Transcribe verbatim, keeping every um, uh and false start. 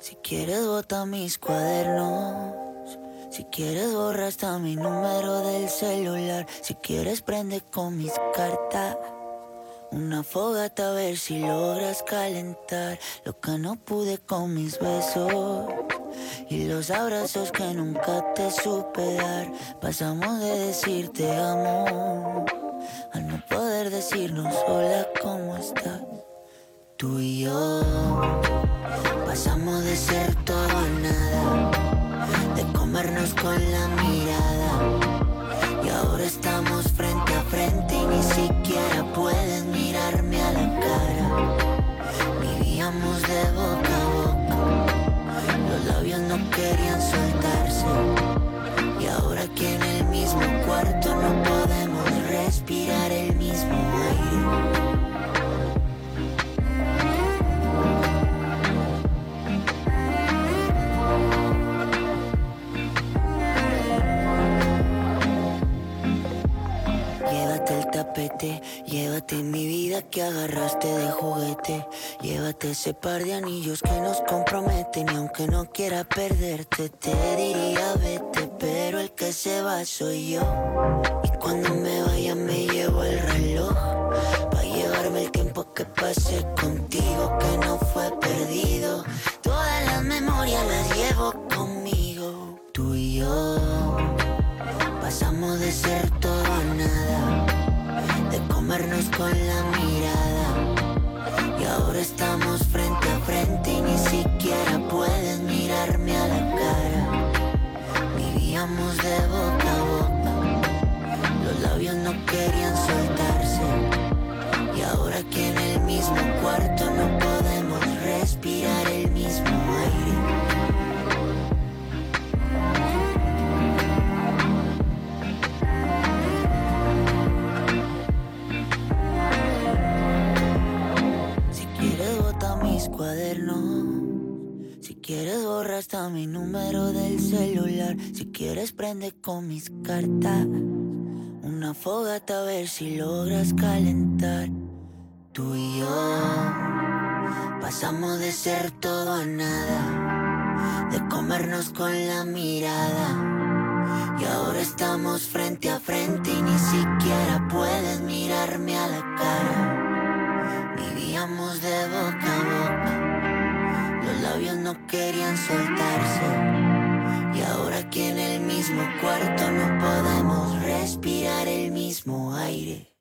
Si quieres bota mis cuadernos, si quieres borra hasta mi número del celular, si quieres prende con mis cartas una fogata a ver si logras calentar lo que no pude con mis besos y los abrazos que nunca te supe dar. Pasamos de decir te amo a no poder decirnos hola, ¿cómo estás? Tú y yo pasamos de ser todo a nada, de comernos con la mirada, y ahora estamos frente a frente y ni siquiera puedes mirarme a la cara. Vivíamos de boca a boca, los labios no querían soltarse, y ahora aquí en el mismo cuarto no podemos respirar el mismo aire. Llévate el tapete, llévate mi vida que agarraste de juguete, llévate ese par de anillos que nos comprometen, y aunque no quiera perderte te diría vete, pero el que se va soy yo, y cuando me vaya me llevo el reloj, pa' llevarme el tiempo que pasé contigo que no fue perdido, todas las memorias las llevo conmigo. Tú y yo pasamos de ser todo a nada, de comernos con la mirada, y ahora estamos frente a frente y ni siquiera puedes mirarme a la cara. Vivíamos de boca a boca, los labios no querían soltarse, y ahora aquí en el mismo cuarto no podemos respirar el mismo aire. Mis cuadernos, si quieres borra hasta mi número del celular, si quieres prende con mis cartas una fogata a ver si logras calentar. Tú y yo pasamos de ser todo a nada, de comernos con la mirada, y ahora estamos frente a frente y ni siquiera puedes mirarme a la cara. Vivíamos de boca a boca, los labios no querían soltarse, y ahora aquí en el mismo cuarto no podemos respirar el mismo aire.